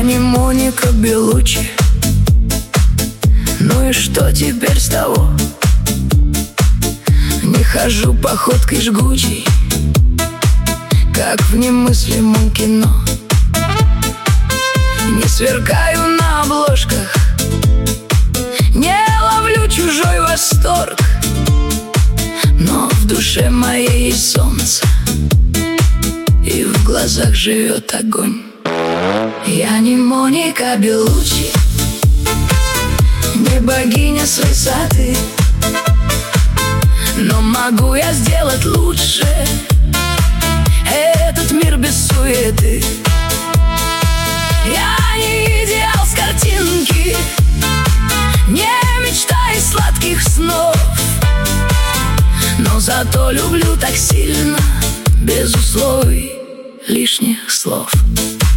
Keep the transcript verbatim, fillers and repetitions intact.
не Моника Белуччи. Ну и что теперь с того? Не хожу походкой жгучей, как в немыслимом кино. Не сверкаю на обложках, не ловлю чужой восторг, но в душе моей есть солнце, и в глазах живет огонь. Я не Моника Белуччи, не богиня с высоты, но могу я сделать лучше этот мир без суеты. Я не идеал с картинки, не мечта из сладких снов, но зато люблю так сильно, без условий, лишних слов.